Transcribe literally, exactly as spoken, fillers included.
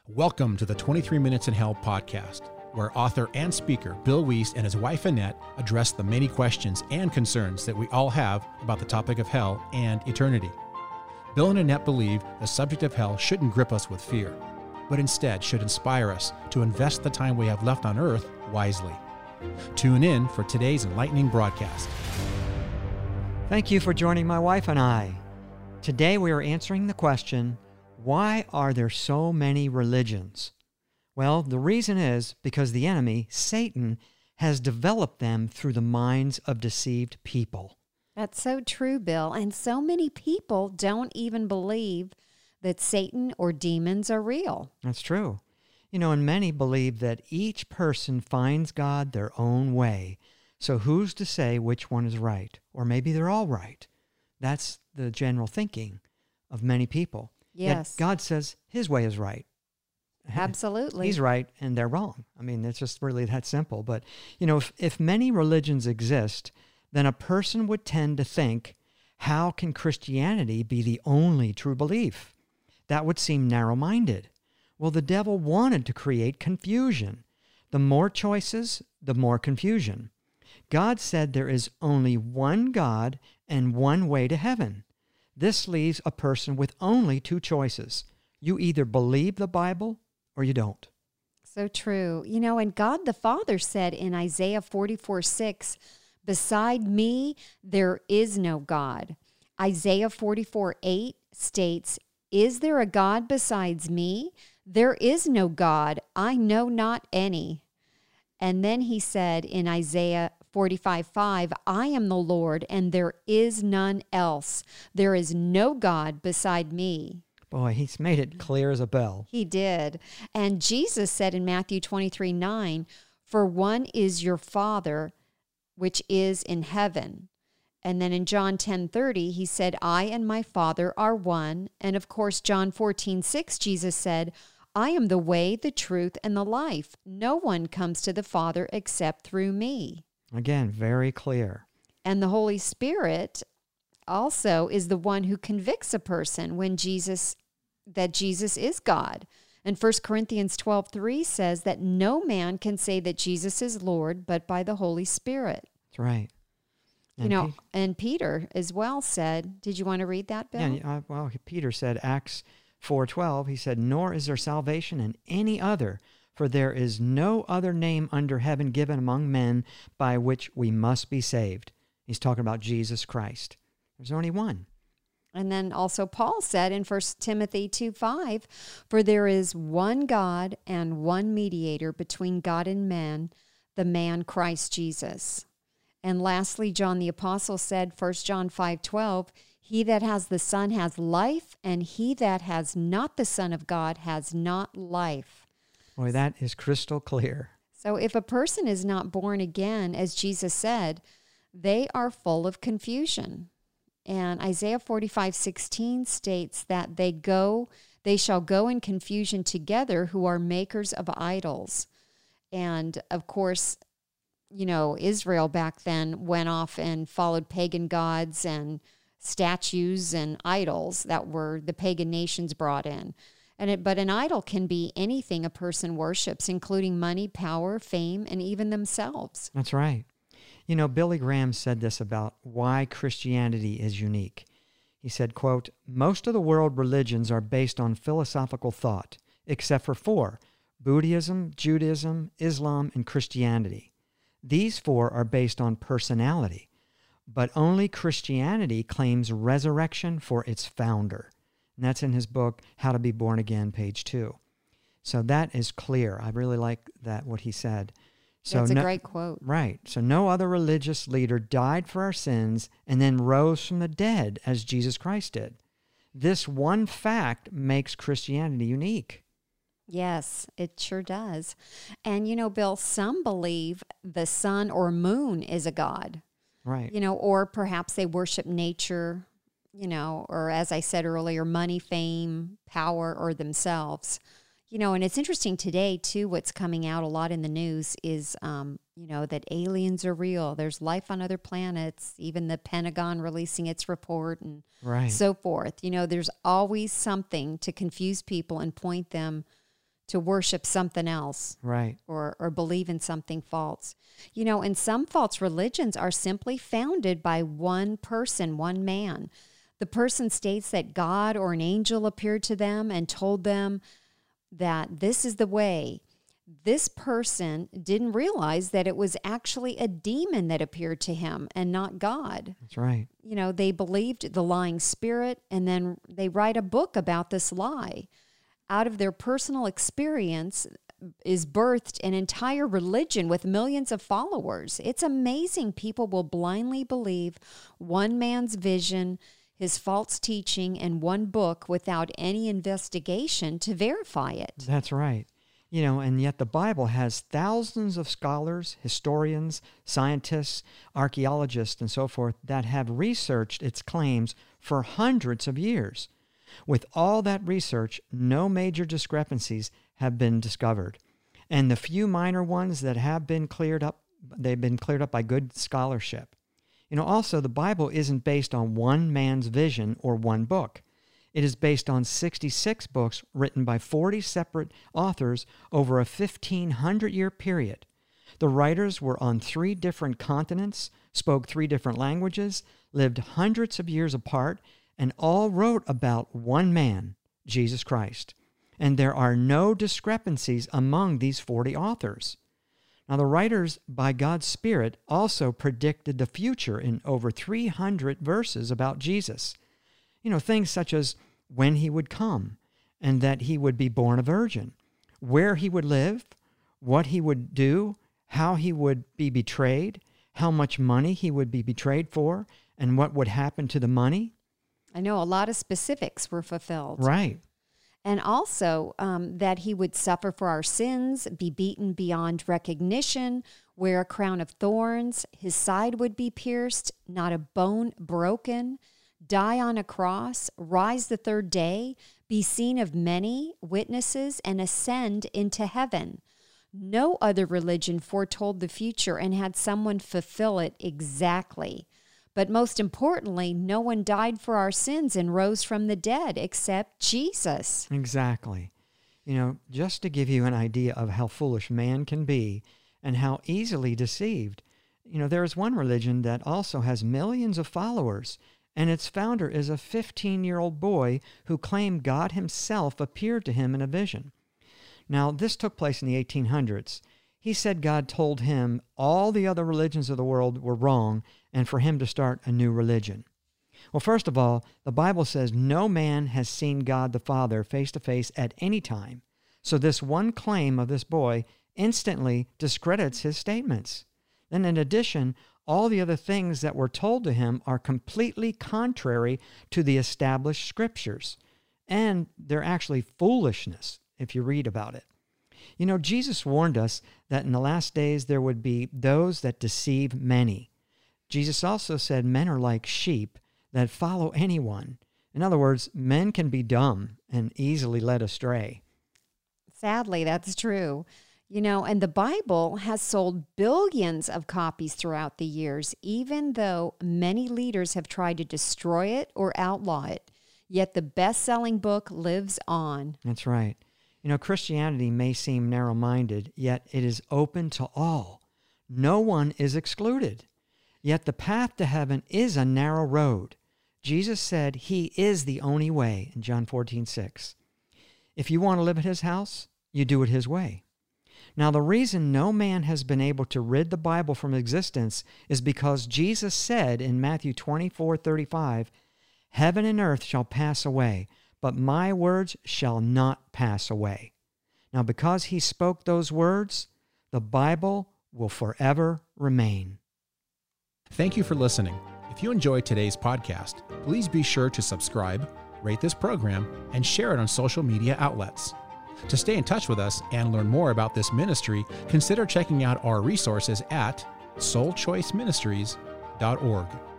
Welcome to the twenty-three Minutes in Hell podcast, where author and speaker Bill Wiest and his wife Annette address the many questions and concerns that we all have about the topic of hell and eternity. Bill and Annette believe the subject of hell shouldn't grip us with fear, but instead should inspire us to invest the time we have left on earth wisely. Tune in for today's enlightening broadcast. Thank you for joining my wife and I. Today we are answering the question, why are there so many religions? Well, the reason is because the enemy, Satan, has developed them through the minds of deceived people. That's so true, Bill. And so many people don't even believe that Satan or demons are real. That's true. You know, and many believe that each person finds God their own way. So who's to say which one is right? Or maybe they're all right. That's the general thinking of many people. Yes. Yet God says his way is right. Absolutely. He's right and they're wrong. I mean, it's just really that simple. But, you know, if, if many religions exist, then a person would tend to think, how can Christianity be the only true belief? That would seem narrow-minded. Well, the devil wanted to create confusion. The more choices, the more confusion. God said there is only one God and one way to heaven. This leaves a person with only two choices. You either believe the Bible or you don't. So true. You know, and God the Father said in Isaiah forty-four six, beside me, there is no God. Isaiah forty-four eight states, is there a God besides me? There is no God. I know not any. And then he said in Isaiah forty-five five, I am the Lord, and there is none else. There is no God beside me. Boy, he's made it clear as a bell. He did. And Jesus said in Matthew twenty-three nine, for one is your Father, which is in heaven. And then in John ten thirty, he said, I and my Father are one. And of course, John fourteen six, Jesus said, I am the way, the truth, and the life. No one comes to the Father except through me. Again, very clear. And the Holy Spirit also is the one who convicts a person when Jesus, that Jesus is God. And First Corinthians twelve three says that no man can say that Jesus is Lord but by the Holy Spirit. That's right. And you know, Pe- and Peter as well said, did you want to read that, Bill? Yeah, uh, well, Peter said, Acts four twelve, he said, nor is there salvation in any other, for there is no other name under heaven given among men by which we must be saved. He's talking about Jesus Christ. There's only one. And then also Paul said in First Timothy two five, for there is one God and one mediator between God and man, the man Christ Jesus. And lastly, John the Apostle said, First John five twelve, he that has the Son has life, and he that has not the Son of God has not life. Boy, that is crystal clear. So if a person is not born again, as Jesus said, they are full of confusion. And Isaiah forty-five sixteen states that they go, they shall go in confusion together who are makers of idols. And of course, you know, Israel back then went off and followed pagan gods and statues and idols that were the pagan nations brought in. And it, but an idol can be anything a person worships, including money, power, fame, and even themselves. That's right. You know, Billy Graham said this about why Christianity is unique. He said, quote, most of the world religions are based on philosophical thought, except for four, Buddhism, Judaism, Islam, and Christianity. These four are based on personality, but only Christianity claims resurrection for its founder. And that's in his book, How to Be Born Again, page two. So that is clear. I really like that, what he said. So That's a no, great quote. Right. So no other religious leader died for our sins and then rose from the dead as Jesus Christ did. This one fact makes Christianity unique. Yes, it sure does. And, you know, Bill, some believe the sun or moon is a god. Right. You know, or perhaps they worship nature, you know, or as I said earlier, money, fame, power, or themselves. You know, and it's interesting today, too, what's coming out a lot in the news is, um, you know, that aliens are real. There's life on other planets, even the Pentagon releasing its report and right. so forth. You know, there's always something to confuse people and point them to worship something else. Right. Or, or believe in something false. You know, and some false religions are simply founded by one person, one man. The person states that God or an angel appeared to them and told them that this is the way. This person didn't realize that it was actually a demon that appeared to him and not God. That's right. You know, they believed the lying spirit, and then they write a book about this lie. Out of their personal experience is birthed an entire religion with millions of followers. It's amazing people will blindly believe one man's vision, his false teaching, and one book without any investigation to verify it. That's right. You know, and yet the Bible has thousands of scholars, historians, scientists, archaeologists, and so forth that have researched its claims for hundreds of years. With all that research, no major discrepancies have been discovered. And the few minor ones that have been cleared up, they've been cleared up by good scholarship. You know, also, the Bible isn't based on one man's vision or one book. It is based on sixty-six books written by forty separate authors over a fifteen hundred year period. The writers were on three different continents, spoke three different languages, lived hundreds of years apart, and all wrote about one man, Jesus Christ. And there are no discrepancies among these forty authors. Now, the writers, by God's Spirit, also predicted the future in over three hundred verses about Jesus. You know, things such as when he would come, and that he would be born a virgin, where he would live, what he would do, how he would be betrayed, how much money he would be betrayed for, and what would happen to the money. I know a lot of specifics were fulfilled. Right. And also um, that he would suffer for our sins, be beaten beyond recognition, wear a crown of thorns, his side would be pierced, not a bone broken, die on a cross, rise the third day, be seen of many witnesses, and ascend into heaven. No other religion foretold the future and had someone fulfill it exactly. But most importantly, no one died for our sins and rose from the dead except Jesus. Exactly. You know, just to give you an idea of how foolish man can be and how easily deceived, you know, there is one religion that also has millions of followers, and its founder is a fifteen-year-old boy who claimed God himself appeared to him in a vision. Now, this took place in the eighteen hundreds. He said God told him all the other religions of the world were wrong and for him to start a new religion. Well, first of all, the Bible says no man has seen God the Father face to face at any time. So this one claim of this boy instantly discredits his statements. Then in addition, all the other things that were told to him are completely contrary to the established scriptures. And they're actually foolishness if you read about it. You know, Jesus warned us that in the last days there would be those that deceive many. Jesus also said men are like sheep that follow anyone. In other words, men can be dumb and easily led astray. Sadly, that's true. You know, and the Bible has sold billions of copies throughout the years, even though many leaders have tried to destroy it or outlaw it. Yet the best-selling book lives on. That's right. You know, Christianity may seem narrow-minded, yet it is open to all. No one is excluded. Yet the path to heaven is a narrow road. Jesus said he is the only way in John fourteen six. If you want to live at his house, you do it his way. Now, the reason no man has been able to rid the Bible from existence is because Jesus said in Matthew twenty-four thirty-five, "Heaven and earth shall pass away, but my words shall not pass away." Now, because he spoke those words, the Bible will forever remain. Thank you for listening. If you enjoyed today's podcast, please be sure to subscribe, rate this program, and share it on social media outlets. To stay in touch with us and learn more about this ministry, consider checking out our resources at soul choice ministries dot org.